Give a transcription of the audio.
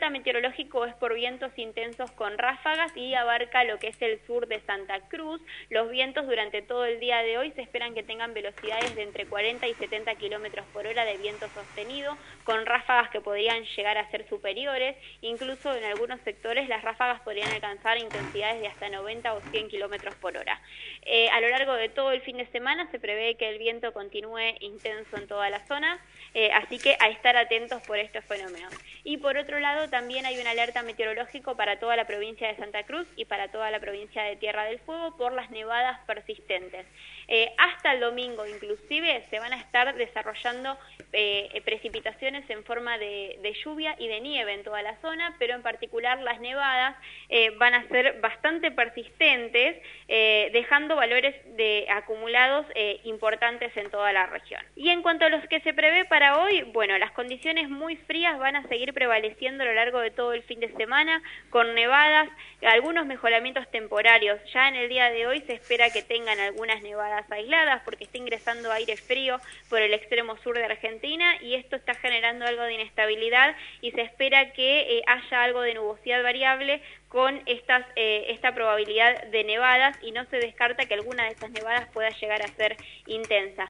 alerta meteorológico es por vientos intensos con ráfagas y abarca lo que es el sur de Santa Cruz. Los vientos durante todo el día de hoy se esperan que tengan velocidades de entre 40 y 70 kilómetros por hora de viento sostenido, con ráfagas que podrían llegar a ser superiores. Incluso en algunos sectores las ráfagas podrían alcanzar intensidades de hasta 90 o 100 kilómetros por hora. A lo largo de todo el fin de semana se prevé que el viento continúe intenso en toda la zona, así que a estar atentos por estos fenómenos. Y por otro lado también hay una alerta meteorológico para toda la provincia de Santa Cruz y para toda la provincia de Tierra del Fuego por las nevadas persistentes. Hasta el domingo inclusive se van a estar desarrollando precipitaciones en forma de lluvia y de nieve en toda la zona, pero en particular las nevadas van a ser bastante persistentes, dejando valores acumulados importantes en toda la región. Y en cuanto a los que se prevé para hoy, bueno, las condiciones muy frías van a seguir prevaleciendo a lo largo de todo el fin de semana, con nevadas, algunos mejoramientos temporarios. Ya en el día de hoy se espera que tengan algunas nevadas aisladas porque está ingresando aire frío por el extremo sur de Argentina y esto está generando algo de inestabilidad y se espera que haya algo de nubosidad variable con esta probabilidad de nevadas y no se descarta que alguna de estas nevadas pueda llegar a ser intensa.